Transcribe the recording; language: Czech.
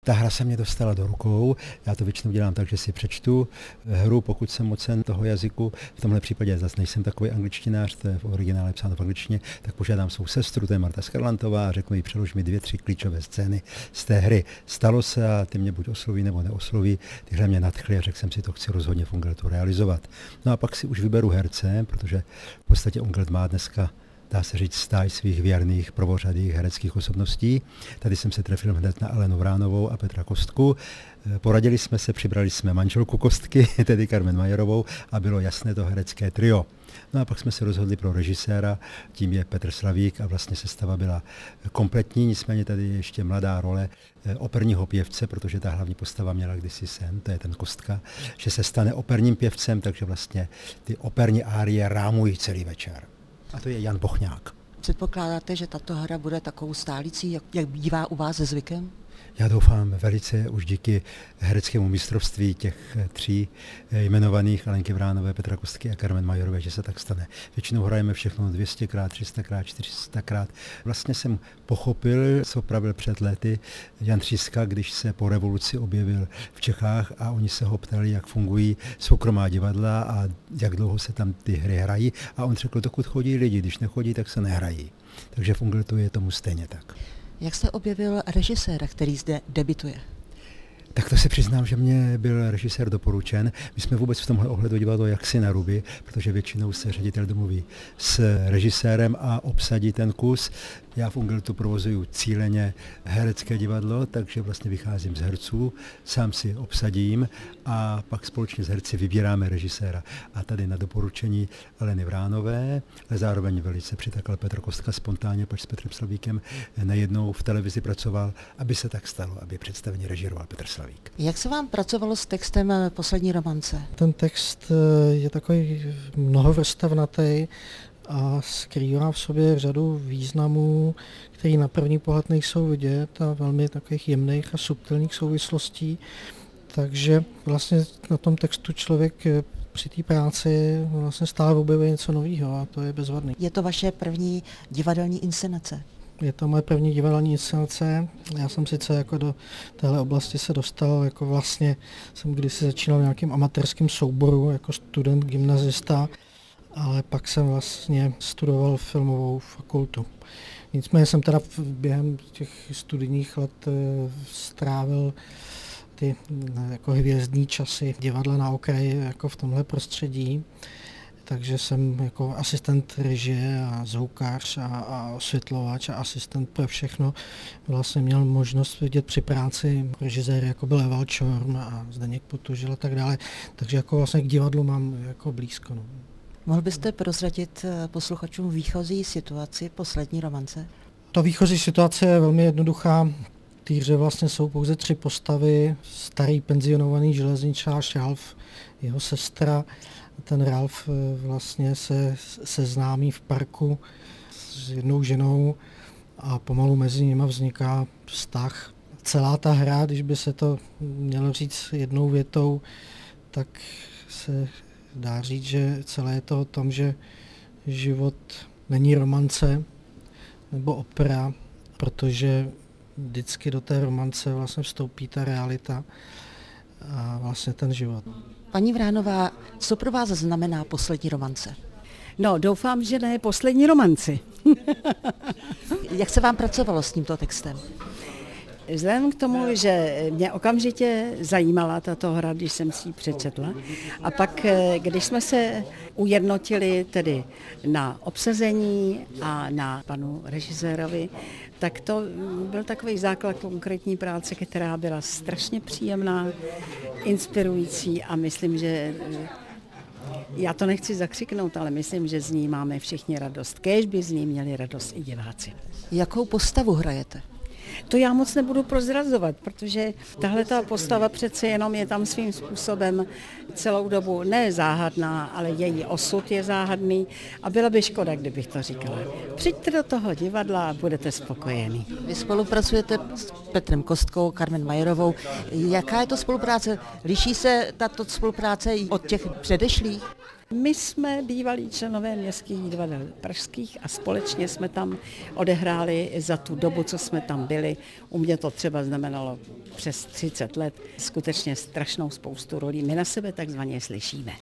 Ta hra se mě dostala do rukou, já to většinou dělám tak, že si přečtu hru, pokud jsem mocen toho jazyku. V tomhle případě zase nejsem takový angličtinář, to je v originále psáno v angličtině, tak požádám svou sestru, to je Marta Skarlantová, a řeknu jí, přelož mi 2-3 klíčové scény z té hry. Stalo se a ty mě buď osloví nebo neosloví, tyhle mě nadchly a řekl jsem si, to chci rozhodně v Ungletu realizovat. No a pak si už vyberu herce, protože v podstatě Unglet má dneska, dá se říct, stáj svých věrných prvořadých hereckých osobností. Tady jsem se trefil hned na Alenu Vránovou a Petra Kostku. Poradili jsme se, přibrali jsme manželku Kostky, tedy Carmen Majerovou, a bylo jasné to herecké trio. No a pak jsme se rozhodli pro režiséra, tím je Petr Slavík, a vlastně sestava byla kompletní, nicméně tady je ještě mladá role operního pěvce, protože ta hlavní postava měla kdysi sen, to je ten Kostka, že se stane operním pěvcem, takže vlastně ty operní árie rámují celý večer. A to je Jan Bochňák. Předpokládáte, že tato hra bude takovou stálicí, jak bývá u vás se zvykem? Já doufám velice už díky hereckému mistrovství těch 3 jmenovaných, Alenky Vránové, Petra Kostky a Carmen Majorové, že se tak stane. Většinou hrajeme všechno 200krát, 300krát, 400krát. Vlastně jsem pochopil, co pravil před lety Jan Tříska, když se po revoluci objevil v Čechách a oni se ho ptali, jak fungují soukromá divadla a jak dlouho se tam ty hry hrají. A on řekl, dokud chodí lidi, když nechodí, tak se nehrají. Takže v Ungletu je tomu stejně tak. Jak jste objevil režiséra, který zde debituje? Tak to se přiznám, že mě byl režisér doporučen. My jsme vůbec v tomhle ohledu divadlo jaksi na ruby, protože většinou se ředitel domluví s režisérem a obsadí ten kus. Já v Ungletu provozuju cíleně herecké divadlo, takže vlastně vycházím z herců, sám si obsadím a pak společně s herci vybíráme režiséra. A tady na doporučení Aleny Vránové, ale zároveň velice přitakal Petr Kostka spontánně, pač s Petrem Slavíkem najednou v televizi pracoval, aby se tak stalo, aby představení režíroval Petr Slavík. Jak se vám pracovalo s textem Poslední romance? Ten text je takový mnohovrstevnatý a skrývá v sobě řadu významů, které na první pohled nejsou vidět, a velmi takových jemných a subtilních souvislostí. Takže vlastně na tom textu člověk při té práci vlastně stále objevuje něco nového a to je bezvadný. Je to vaše první divadelní inscenace? Je to moje první divadelní inscenace. Já jsem sice jako do téhle oblasti se dostal, jako vlastně jsem kdysi začínal v nějakým amatérském souboru jako student, gymnazista, ale pak jsem vlastně studoval filmovou fakultu. Nicméně jsem teda během těch studijních let strávil ty jako hvězdní časy divadla na okraji jako v tomhle prostředí. Takže jsem jako asistent režie a zvukař a osvětlovač a asistent pro všechno vlastně měl možnost vidět při práci režiséry, jako byl Eval Čorm a Zdeněk Potužil a tak dále. Takže jako vlastně k divadlu mám jako blízko. No. Mohl byste prozradit posluchačům výchozí situaci Poslední romance? Ta výchozí situace je velmi jednoduchá. V té hře vlastně jsou pouze 3 postavy. Starý penzionovaný železničář Ralf, jeho sestra. Ten Ralf vlastně se seznámí v parku s jednou ženou a pomalu mezi nimi vzniká vztah. Celá ta hra, když by se to mělo říct jednou větou, tak se dá říct, že celé je to o tom, že život není romance nebo opera, protože vždycky do té romance vlastně vstoupí ta realita a vlastně ten život. Paní Vránová, co pro vás znamená Poslední romance? No, doufám, že ne Poslední romanci. Jak se vám pracovalo s tímto textem? Vzhledem k tomu, že mě okamžitě zajímala tato hra, když jsem si ji přečetla, a pak, když jsme se ujednotili tedy na obsazení a na panu režisérovi, tak to byl takový základ konkrétní práce, která byla strašně příjemná, inspirující a myslím, že já to nechci zakřiknout, ale myslím, že z ní máme všichni radost. Kéž by z ní měli radost i diváci. Jakou postavu hrajete? To já moc nebudu prozrazovat, protože tahle ta postava přece jenom je tam svým způsobem celou dobu ne záhadná, ale její osud je záhadný a byla by škoda, kdybych to říkala. Přijďte do toho divadla a budete spokojení. Vy spolupracujete s Petrem Kostkou, Carmen Majerovou. Jaká je to spolupráce? Liší se tato spolupráce od těch předešlých? My jsme bývalí členové městských divadel pražských a společně jsme tam odehráli za tu dobu, co jsme tam byli. U mě to třeba znamenalo přes 30 let skutečně strašnou spoustu rolí. My na sebe takzvaně slyšíme.